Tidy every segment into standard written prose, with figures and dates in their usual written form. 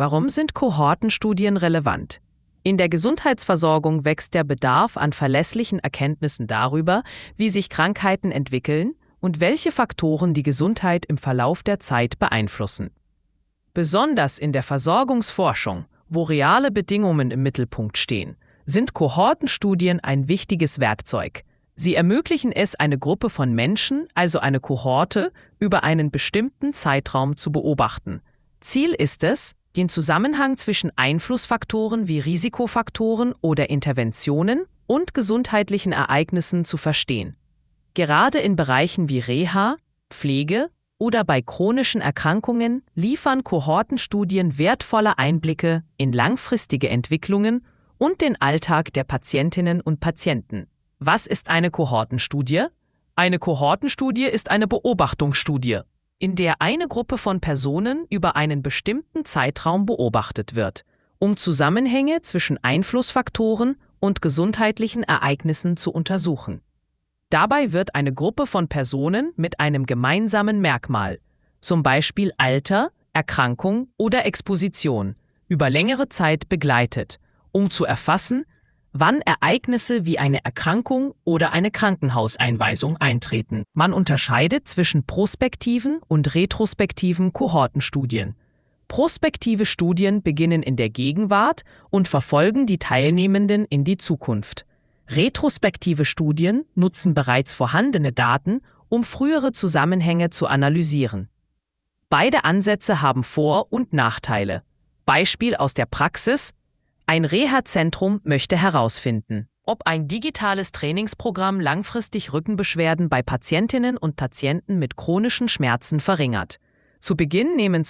Warum sind Kohortenstudien relevant? In der Gesundheitsversorgung wächst der Bedarf an verlässlichen Erkenntnissen darüber, wie sich Krankheiten entwickeln und welche Faktoren die Gesundheit im Verlauf der Zeit beeinflussen. Besonders in der Versorgungsforschung, wo reale Bedingungen im Mittelpunkt stehen, sind Kohortenstudien ein wichtiges Werkzeug. Sie ermöglichen es, eine Gruppe von Menschen, also eine Kohorte, über einen bestimmten Zeitraum zu beobachten. Ziel ist es, den Zusammenhang zwischen Einflussfaktoren wie Risikofaktoren oder Interventionen und gesundheitlichen Ereignissen zu verstehen. Gerade in Bereichen wie Reha, Pflege oder bei chronischen Erkrankungen liefern Kohortenstudien wertvolle Einblicke in langfristige Entwicklungen und den Alltag der Patientinnen und Patienten. Was ist eine Kohortenstudie? Eine Kohortenstudie ist eine Beobachtungsstudie, in der eine Gruppe von Personen über einen bestimmten Zeitraum beobachtet wird, um Zusammenhänge zwischen Einflussfaktoren und gesundheitlichen Ereignissen zu untersuchen. Dabei wird eine Gruppe von Personen mit einem gemeinsamen Merkmal, zum Beispiel Alter, Erkrankung oder Exposition, über längere Zeit begleitet, um zu erfassen, wann Ereignisse wie eine Erkrankung oder eine Krankenhauseinweisung eintreten. Man unterscheidet zwischen prospektiven und retrospektiven Kohortenstudien. Prospektive Studien beginnen in der Gegenwart und verfolgen die Teilnehmenden in die Zukunft. Retrospektive Studien nutzen bereits vorhandene Daten, um frühere Zusammenhänge zu analysieren. Beide Ansätze haben Vor- und Nachteile. Beispiel aus der Praxis: Ein Reha-Zentrum möchte herausfinden, ob ein digitales Trainingsprogramm langfristig Rückenbeschwerden bei Patientinnen und Patienten mit chronischen Schmerzen verringert. Zu Beginn nehmen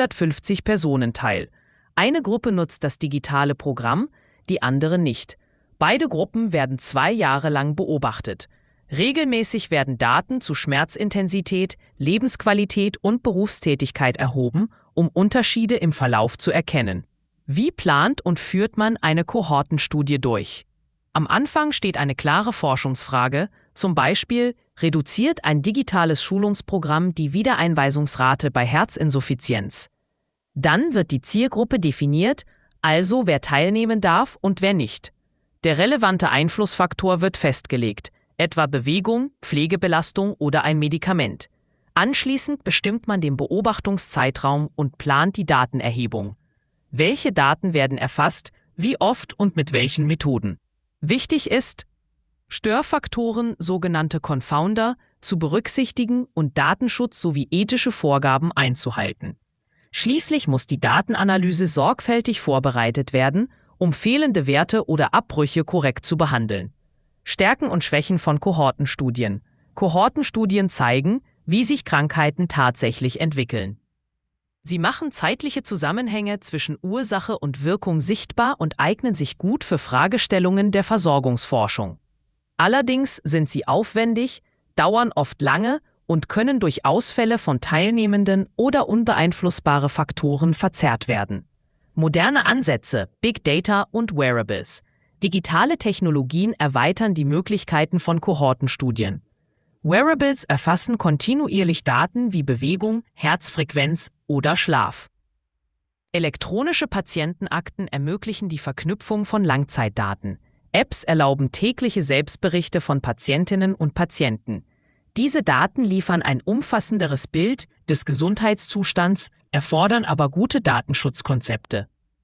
250 Personen teil. Eine Gruppe nutzt das digitale Programm, die andere nicht. Beide Gruppen werden 2 Jahre lang beobachtet. Regelmäßig werden Daten zu Schmerzintensität, Lebensqualität und Berufstätigkeit erhoben, um Unterschiede im Verlauf zu erkennen. Wie plant und führt man eine Kohortenstudie durch? Am Anfang steht eine klare Forschungsfrage, zum Beispiel: Reduziert ein digitales Schulungsprogramm die Wiedereinweisungsrate bei Herzinsuffizienz? Dann wird die Zielgruppe definiert, also wer teilnehmen darf und wer nicht. Der relevante Einflussfaktor wird festgelegt, etwa Bewegung, Pflegebelastung oder ein Medikament. Anschließend bestimmt man den Beobachtungszeitraum und plant die Datenerhebung. Welche Daten werden erfasst, wie oft und mit welchen Methoden? Wichtig ist, Störfaktoren, sogenannte Confounder, zu berücksichtigen und Datenschutz sowie ethische Vorgaben einzuhalten. Schließlich muss die Datenanalyse sorgfältig vorbereitet werden, um fehlende Werte oder Abbrüche korrekt zu behandeln. Stärken und Schwächen von Kohortenstudien. Kohortenstudien zeigen, wie sich Krankheiten tatsächlich entwickeln. Sie machen zeitliche Zusammenhänge zwischen Ursache und Wirkung sichtbar und eignen sich gut für Fragestellungen der Versorgungsforschung. Allerdings sind sie aufwendig, dauern oft lange und können durch Ausfälle von Teilnehmenden oder unbeeinflussbare Faktoren verzerrt werden. Moderne Ansätze, Big Data und Wearables. Digitale Technologien erweitern die Möglichkeiten von Kohortenstudien. Wearables erfassen kontinuierlich Daten wie Bewegung, Herzfrequenz oder Schlaf. Elektronische Patientenakten ermöglichen die Verknüpfung von Langzeitdaten. Apps erlauben tägliche Selbstberichte von Patientinnen und Patienten. Diese Daten liefern ein umfassenderes Bild des Gesundheitszustands, erfordern aber gute Datenschutzkonzepte.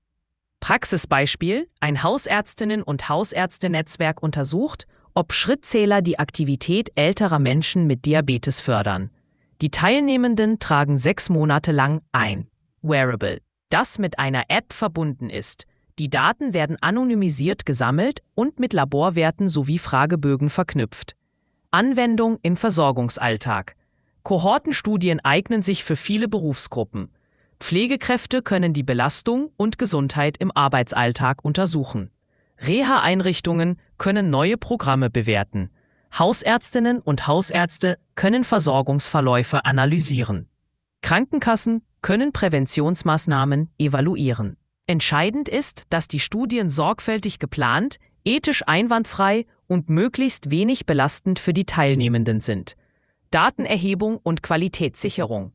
Praxisbeispiel: Ein Hausärztinnen- und Hausärzte-Netzwerk untersucht, ob Schrittzähler die Aktivität älterer Menschen mit Diabetes fördern. Die Teilnehmenden tragen 6 Monate lang ein Wearable, das mit einer App verbunden ist. Die Daten werden anonymisiert gesammelt und mit Laborwerten sowie Fragebögen verknüpft. Anwendung im Versorgungsalltag. Kohortenstudien eignen sich für viele Berufsgruppen. Pflegekräfte können die Belastung und Gesundheit im Arbeitsalltag untersuchen. Reha-Einrichtungen können neue Programme bewerten. Hausärztinnen und Hausärzte können Versorgungsverläufe analysieren. Krankenkassen können Präventionsmaßnahmen evaluieren. Entscheidend ist, dass die Studien sorgfältig geplant, ethisch einwandfrei und möglichst wenig belastend für die Teilnehmenden sind. Datenerhebung und Qualitätssicherung.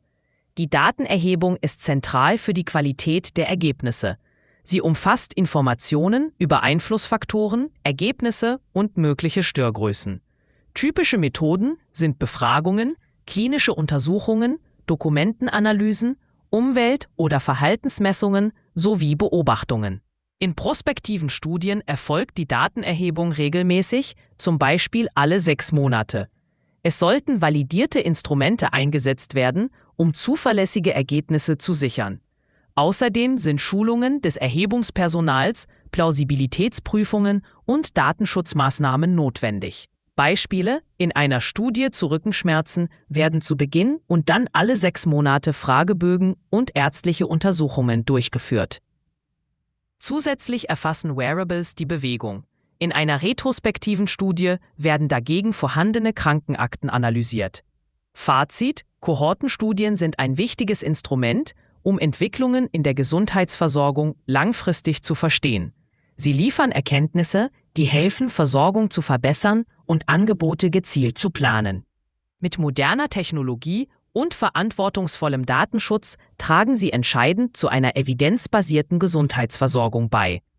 Die Datenerhebung ist zentral für die Qualität der Ergebnisse. Sie umfasst Informationen über Einflussfaktoren, Ergebnisse und mögliche Störgrößen. Typische Methoden sind Befragungen, klinische Untersuchungen, Dokumentenanalysen, Umwelt- oder Verhaltensmessungen sowie Beobachtungen. In prospektiven Studien erfolgt die Datenerhebung regelmäßig, zum Beispiel alle 6 Monate. Es sollten validierte Instrumente eingesetzt werden, um zuverlässige Ergebnisse zu sichern. Außerdem sind Schulungen des Erhebungspersonals, Plausibilitätsprüfungen und Datenschutzmaßnahmen notwendig. Beispiele: In einer Studie zu Rückenschmerzen werden zu Beginn und dann alle 6 Monate Fragebögen und ärztliche Untersuchungen durchgeführt. Zusätzlich erfassen Wearables die Bewegung. In einer retrospektiven Studie werden dagegen vorhandene Krankenakten analysiert. Fazit: Kohortenstudien sind ein wichtiges Instrument, um Entwicklungen in der Gesundheitsversorgung langfristig zu verstehen. Sie liefern Erkenntnisse, die helfen, Versorgung zu verbessern und Angebote gezielt zu planen. Mit moderner Technologie und verantwortungsvollem Datenschutz tragen sie entscheidend zu einer evidenzbasierten Gesundheitsversorgung bei.